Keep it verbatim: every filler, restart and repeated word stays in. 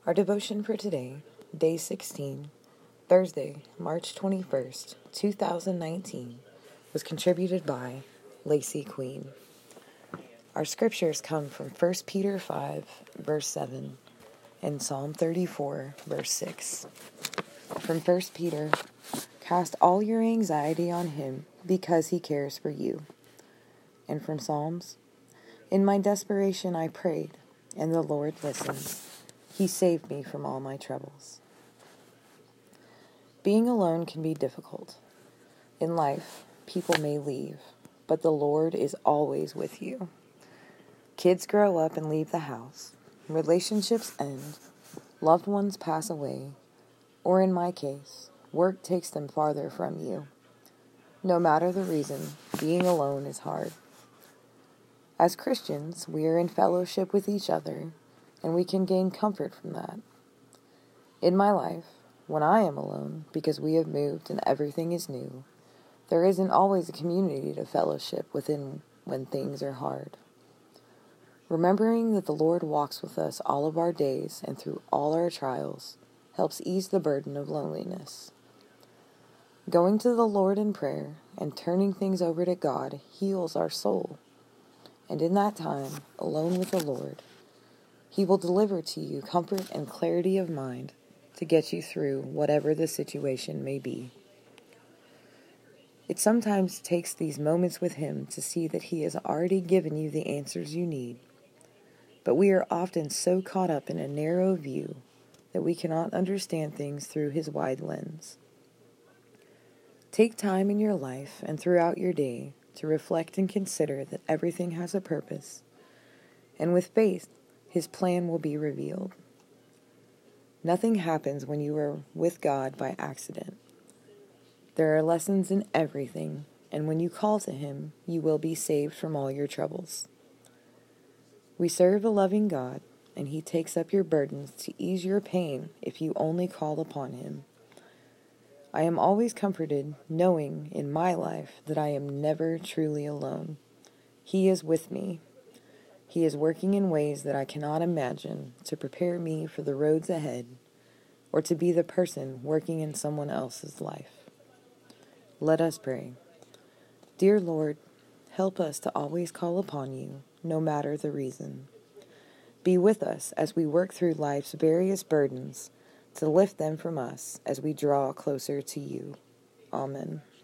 Our devotion for today, day sixteen, Thursday, March twenty-first, two thousand nineteen, was contributed by Lacey Queen. Our scriptures come from First Peter five, verse seven, and Psalm thirty-four, verse six. From First Peter, cast all your anxiety on him because he cares for you. And from Psalms, in my desperation I prayed, and the Lord listened. He saved me from all my troubles. Being alone can be difficult. In life, people may leave, but the Lord is always with you. Kids grow up and leave the house. Relationships end. Loved ones pass away. Or in my case, work takes them farther from you. No matter the reason, being alone is hard. As Christians, we are in fellowship with each other, and we can gain comfort from that. In my life, when I am alone, because we have moved and everything is new, there isn't always a community to fellowship within when things are hard. Remembering that the Lord walks with us all of our days and through all our trials helps ease the burden of loneliness. Going to the Lord in prayer and turning things over to God heals our soul. And in that time, alone with the Lord, He will deliver to you comfort and clarity of mind to get you through whatever the situation may be. It sometimes takes these moments with Him to see that He has already given you the answers you need. But we are often so caught up in a narrow view that we cannot understand things through His wide lens. Take time in your life and throughout your day to reflect and consider that everything has a purpose, and with faith, His plan will be revealed. Nothing happens when you are with God by accident. There are lessons in everything, and when you call to Him, you will be saved from all your troubles. We serve a loving God, and He takes up your burdens to ease your pain if you only call upon Him. I am always comforted knowing in my life that I am never truly alone. He is with me. He is working in ways that I cannot imagine to prepare me for the roads ahead or to be the person working in someone else's life. Let us pray. Dear Lord, help us to always call upon You, no matter the reason. Be with us as we work through life's various burdens to lift them from us as we draw closer to You. Amen.